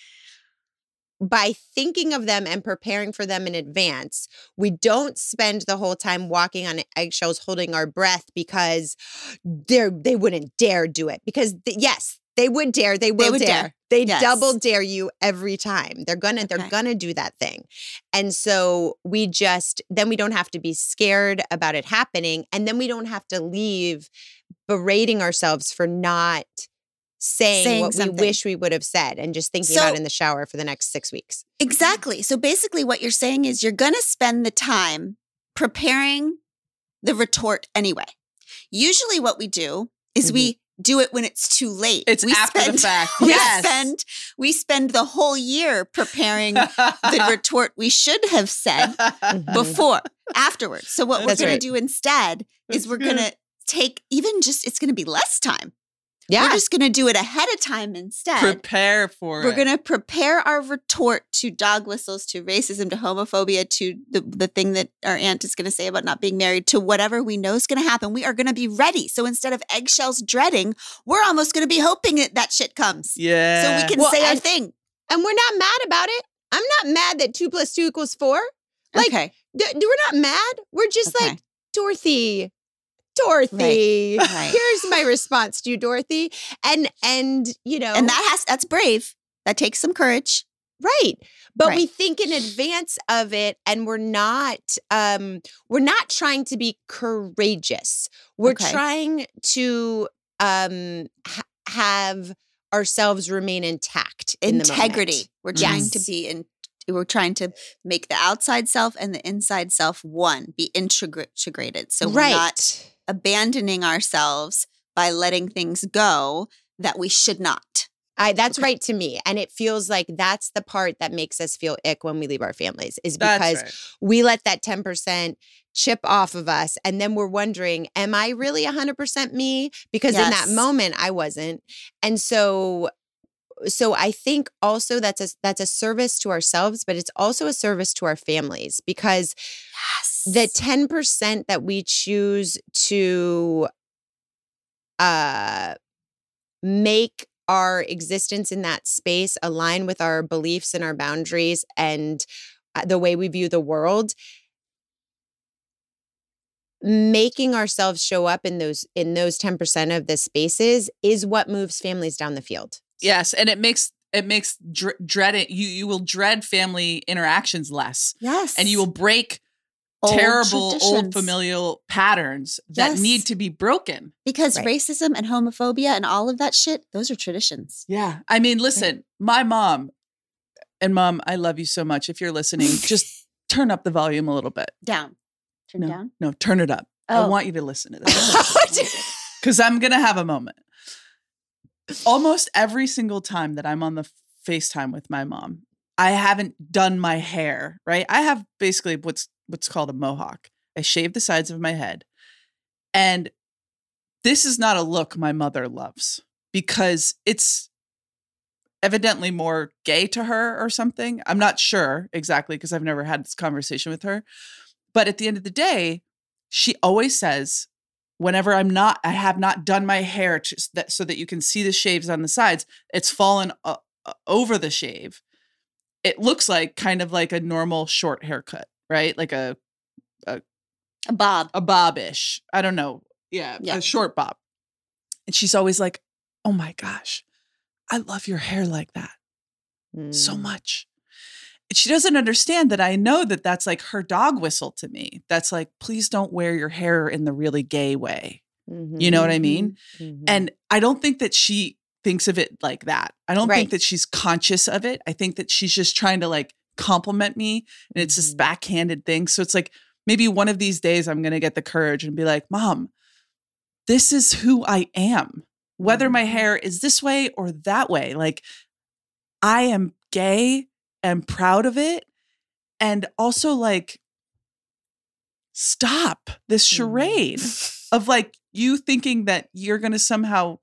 by thinking of them and preparing for them in advance, we don't spend the whole time walking on eggshells holding our breath because they wouldn't dare do it. Because yes, they would dare, they will would dare. dare. They Yes. double dare you every time. They're Okay. gonna do that thing. And so then we don't have to be scared about it happening. And then we don't have to leave berating ourselves for not saying what something. we wish we would have said and just thinking So- about it in the shower for the next 6 weeks. Exactly. So basically, what you're saying is you're going to spend the time preparing the retort anyway. Usually, what we do is we do it when it's too late. It's we after the fact. We Yes. we spend the whole year preparing the retort we should have said before, afterwards. So what we're That's going right. to do instead is That's we're going to take it's going to be less time. Yeah. We're just going to do it ahead of time instead. Prepare for We're it. going to prepare our retort to dog whistles, to racism, to homophobia, to the thing that our aunt is going to say about not being married, to whatever we know is going to happen. We are going to be ready. So instead of eggshells dreading, we're almost going to be hoping that shit comes. Yeah. So we can Well, say our and- thing. And we're not mad about it. I'm not mad that 2 + 2 = 4. Like, Okay. we're not mad. We're just Okay. like, Dorothy, Right. here's my response to you, Dorothy. And you know, And that's brave. That takes some courage. right. But we Right. think in advance of it and we're not trying to be courageous. We're Okay. trying to have ourselves remain intact in the moment. Integrity. We're trying to Yes. we're trying to make the outside self and the inside self one, be integrated. So we're not abandoning ourselves by letting things go that we should not. That's right to me. And it feels like that's the part that makes us feel ick when we leave our families is That's because right. we let that 10% chip off of us. And then we're wondering, am I really 100% me? Because in that Yes. moment I wasn't. And so I think also that's a service to ourselves, but it's also a service to our families because Yes. the 10% that we choose to make our existence in that space align with our beliefs and our boundaries and the way we view the world, making ourselves show up in those 10% of the spaces is what moves families down the field. Yes, and it makes dreading you will dread family interactions less, Yes. and you will break Old terrible old traditions. familial patterns that Yes. need to be broken. Because Right. racism and homophobia and all of that shit, those are traditions. Yeah, I mean, listen, my mom, I love you so much. If you're listening, just turn up the volume a little bit. Down. Turn No, down. no, turn it up. I Oh. want you to listen to this because I'm gonna have a moment. Almost every single time that I'm on the FaceTime with my mom, I haven't done my hair, right? I have basically what's called a mohawk. I shave the sides of my head. And this is not a look my mother loves because it's evidently more gay to her or something. I'm not sure exactly because I've never had this conversation with her. But at the end of the day, she always says, whenever I have not done my hair so that you can see the shaves on the sides, it's fallen over the shave. It looks like kind of like a normal short haircut, right? Like a Bob. bob-ish. I don't know. Yeah, Yeah. a short bob. And she's always like, oh my gosh, I love your hair like that so Mm. much. And she doesn't understand that I know that that's like her dog whistle to me. That's like, please don't wear your hair in the really gay way. Mhm. You know what I mean? Mhm. And I don't think that she thinks of it like that. I don't Right. think that she's conscious of it. I think that she's just trying to like compliment me, and it's this backhanded thing. So it's like, maybe one of these days I'm going to get the courage and be like, Mom, this is who I am. Whether my hair is this way or that way, like I am gay and proud of it. And also like, stop this charade of like you thinking that you're going to somehow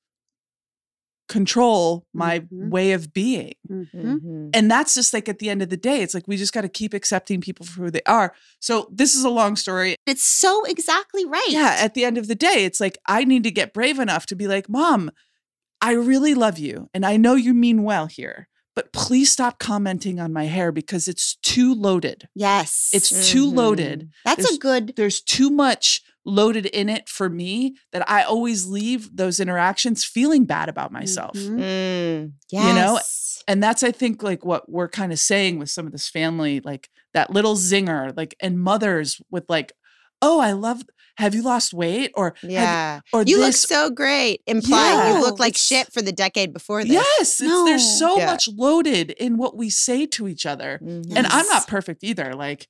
control my way of being. And that's just like at the end of the day, it's like we just got to keep accepting people for who they are. So this is a long story. It's so exactly right. Yeah, at the end of the day, it's like I need to get brave enough to be like, Mom, I really love you and I know you mean well here, but please stop commenting on my hair because it's too loaded. Yes. It's too loaded. That's a good. There's too much loaded in it for me that I always leave those interactions feeling bad about myself. Yes. You know? And that's, I think, like what we're kind of saying with some of this family, like that little zinger, like, and mothers with like, oh, have you lost weight? Or, Yeah. or You look this, so great, implying you look like it's- shit for the decade before this. yes, there's so Yeah. much loaded in what we say to each other. Mhm. And I'm Yes. not perfect either. Like,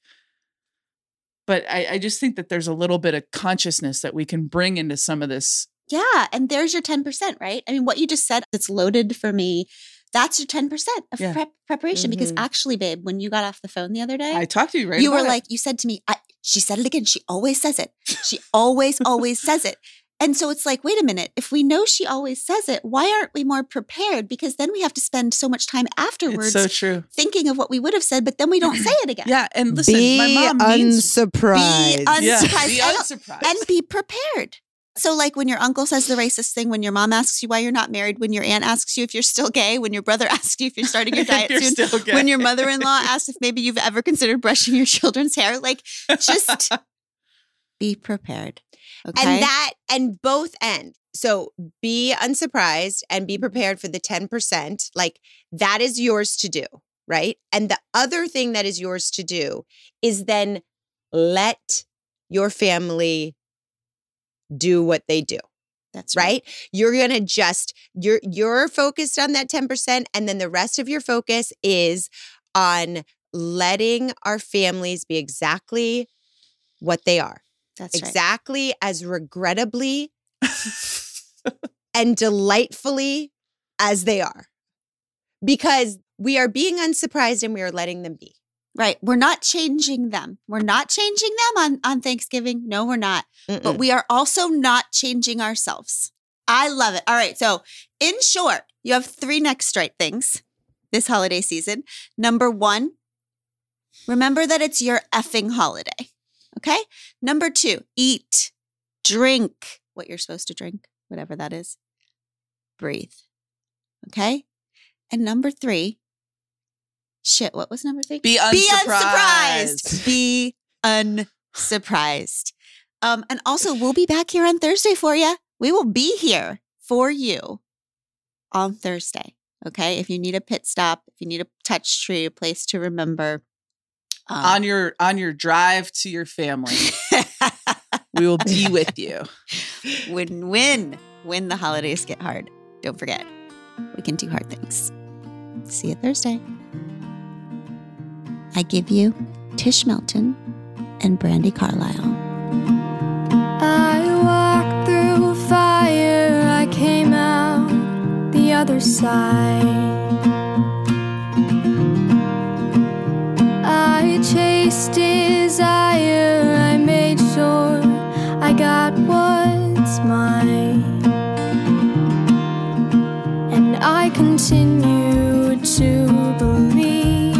but I just think that there's a little bit of consciousness that we can bring into some of this. Yeah. And there's your 10%, right? I mean, what you just said, it's loaded for me. That's your 10% of Yeah. preparation. Because Mhm. actually, babe, when you got off the phone the other day, I talked to you, right? you were about it. like, you said to me, she said it again. She always says it. She always says it. And so it's like, wait a minute. If we know she always says it, why aren't we more prepared? Because then we have to spend so much time afterwards it's so true. thinking of what we would have said, but then we don't say it again. Yeah. And listen, Be my mom means unsurprised. Be yeah, unsurprised. be And- unsurprised. And be prepared. So like when your uncle says the racist thing, when your mom asks you why you're not married, when your aunt asks you if you're still gay, when your brother asks you if you're starting your diet You're soon, still gay. when your mother-in-law asks if maybe you've ever considered brushing your children's hair, like just be prepared. Okay. And both end. So be unsurprised and be prepared for the 10%. Like that is yours to do, right? And the other thing that is yours to do is then let your family do what they do. That's right. Right? You're going to just, you're focused on that 10%. And then the rest of your focus is on letting our families be exactly what they are. That's right. Exactly as regrettably and delightfully as they are. Because we are being unsurprised and we are letting them be. Right. We're not changing them. We're not changing them on Thanksgiving. No, we're not. But Mm-mm. we are also not changing ourselves. I love it. All right. So in short, you have 3 next right things this holiday season. Number 1, remember that it's your effing holiday. Okay. Number 2, eat, drink what you're supposed to drink, whatever that is. Breathe. Okay. And number 3, shit, what was number 3? Be unsurprised. Be unsurprised. And also, we'll be back here on Thursday for you. We will be here for you on Thursday. Okay. If you need a pit stop, if you need a touch tree, a place to remember. on your drive to your family. We will be with you. When the holidays get hard. Don't forget, we can do hard things. See you Thursday. I give you Tish Melton and Brandy Carlisle. I walked through fire, I came out the other side. I chased desire, I made sure I got what's mine. And I continue to believe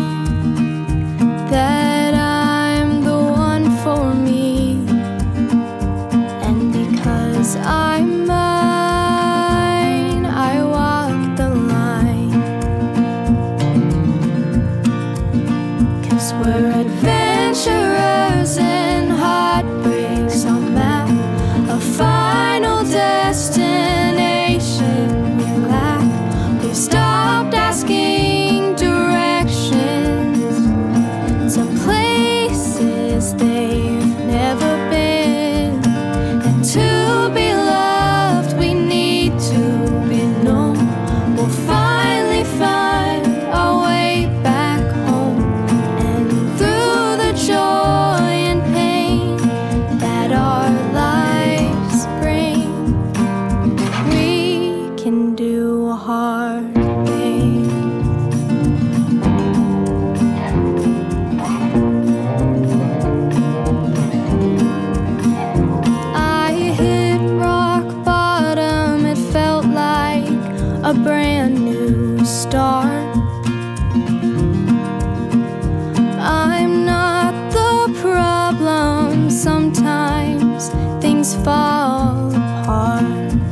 that I'm the one for me. And because I'm mine, I walk the line. 'Cause we're adventurers and heartbreaks on map, a final destination we lack. We've stopped dark. I'm not the problem. Sometimes things fall apart,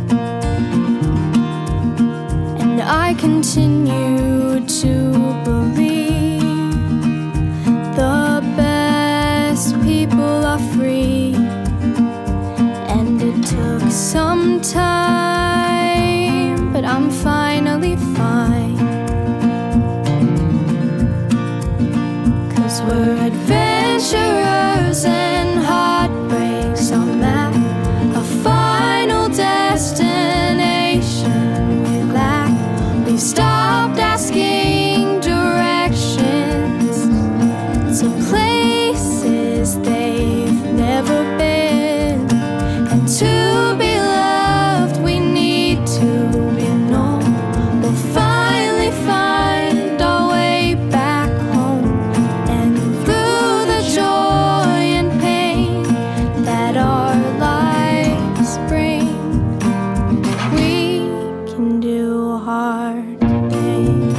and I continue to believe the best people are free. And it took some time, but I'm finally fine. 'Cause we're adventurers and heartbreaks on map, a final destination we lack. We've stopped asking directions to places they've never been. And to be loved, we need to be known. We'll finally find our way back home. And through the joy and pain that our lives bring, we can do hard things.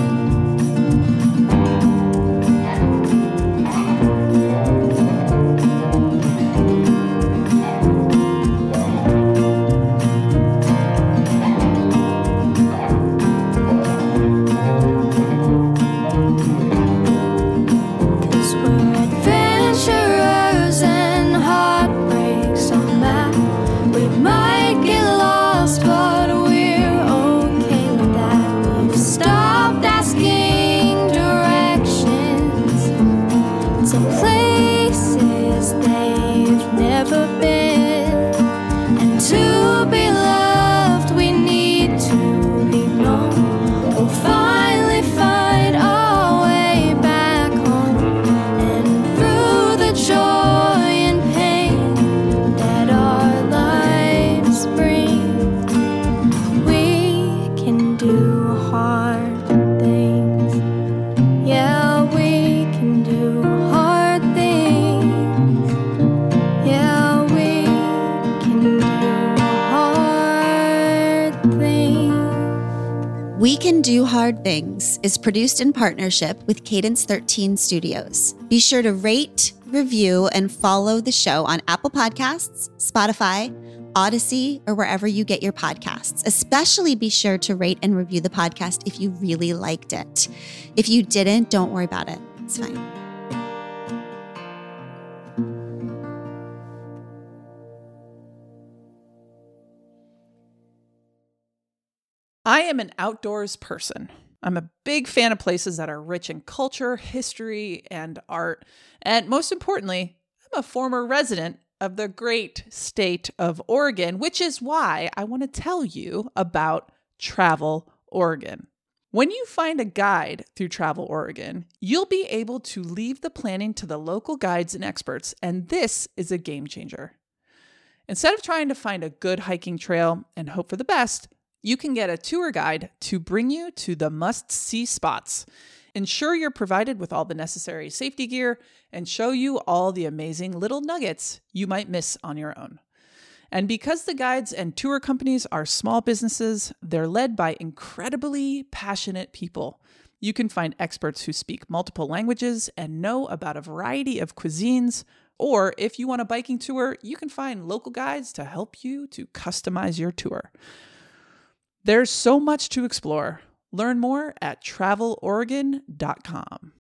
Cause we're adventurers and heartbreaks on map. We might get lost, but we're okay with that. We've stopped asking directions to places they've never been. And to be loved, we need to be known. We'll finally find our way back home. And through the joy and pain that our lives bring, we can do hard things. Yeah, we can do hard things. Yeah, we can do hard things. We Can Do Hard Things is produced in partnership with Cadence 13 Studios. Be sure to rate, review, and follow the show on Apple Podcasts, Spotify, Odyssey, or wherever you get your podcasts. Especially be sure to rate and review the podcast if you really liked it. If you didn't, don't worry about it. It's fine. I am an outdoors person. I'm a big fan of places that are rich in culture, history, and art. And most importantly, I'm a former resident of the great state of Oregon, which is why I want to tell you about Travel Oregon. When you find a guide through Travel Oregon, you'll be able to leave the planning to the local guides and experts, and this is a game changer. Instead of trying to find a good hiking trail and hope for the best, you can get a tour guide to bring you to the must-see spots, ensure you're provided with all the necessary safety gear, and show you all the amazing little nuggets you might miss on your own. And because the guides and tour companies are small businesses, they're led by incredibly passionate people. You can find experts who speak multiple languages and know about a variety of cuisines. Or if you want a biking tour, you can find local guides to help you to customize your tour. There's so much to explore. Learn more at traveloregon.com.